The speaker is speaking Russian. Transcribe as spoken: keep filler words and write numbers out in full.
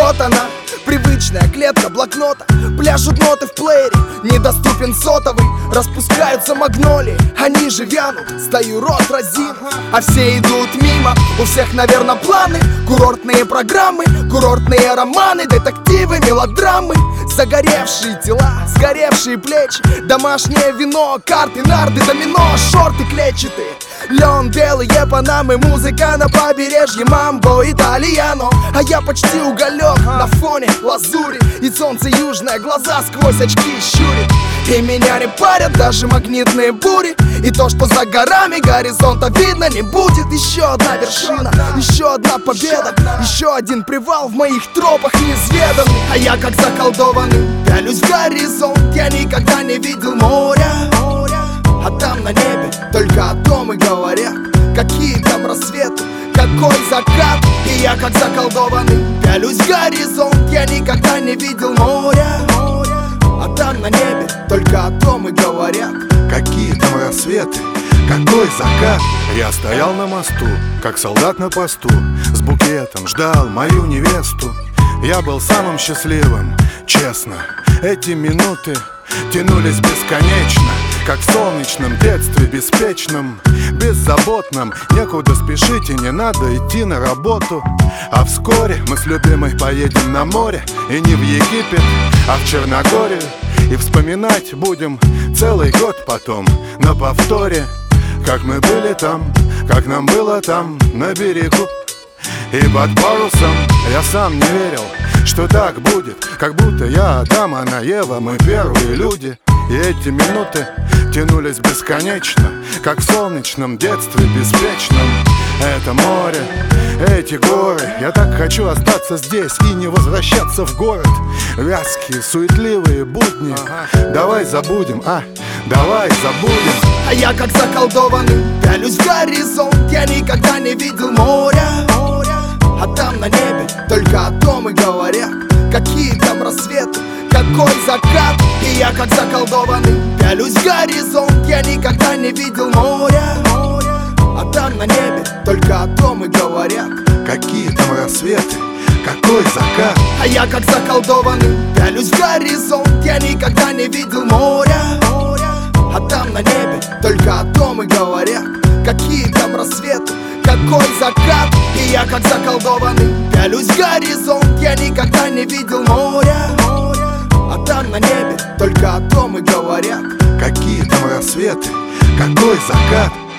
Вот она, привычная клетка блокнота. Пляшут ноты в плеере, недоступен сотовый. Распускаются магнолии, они же вянут. Стою рот разин, а все идут мимо. У всех, наверное, планы, курортные программы, курортные романы, детективы, мелодрамы. Загоревшие тела, сгоревшие плечи, домашнее вино, карты, нарды, домино, шорты клетчатые, лен, белые панамы, музыка на побережье, мамбо, итальяно. А я почти уголек на фоне лазури, и солнце южное глаза сквозь очки щурит. И меня не парят даже магнитные бури, и то, что за горами горизонта видно не будет. Еще одна вершина, еще одна победа, еще один привал в моих тропах неизведанный. А я как заколдованный пялюсь в горизонт, я никогда не видел моря. А там на небе только о том и говорят, какие там рассветы, какой закат. И я как заколдованный пялюсь в горизонт, я никогда не видел моря. А там на небе только о том и говорят, какие там рассветы, какой закат. Я стоял на мосту, как солдат на посту, с букетом ждал мою невесту. Я был самым счастливым, честно. Эти минуты тянулись бесконечно, как в солнечном детстве беспечном, беззаботном. Некуда спешить и не надо идти на работу. А вскоре мы с любимой поедем на море, и не в Египет, а в Черногорию. И вспоминать будем целый год потом на повторе, как мы были там, как нам было там на берегу. И под парусом я сам не верил, что так будет, как будто я Адам, она Ева, мы первые люди. И эти минуты тянулись бесконечно, как в солнечном детстве беспечном. Это море, эти горы, я так хочу остаться здесь и не возвращаться в город. Вязкие, суетливые будни, давай забудем, а, давай забудем. А я как заколдованный пялюсь в горизонт, я никогда не видел моря. А там на небе только о том и говорят, какие там рассветы, какой закат. И я как заколдованный пялюсь в горизонт, я никогда не видел моря. А там на небе только о том и говорят, какие там рассветы, какой закат. А я как заколдованный пялюсь в горизонт, я никогда не видел моря. А там на небе только о том и говорят, какие там рассветы, какой закат. И я как заколдованный пялюсь в горизонт, я никогда не видел моря. А там на небе только о том и говорят, какие там рассветы, какой закат.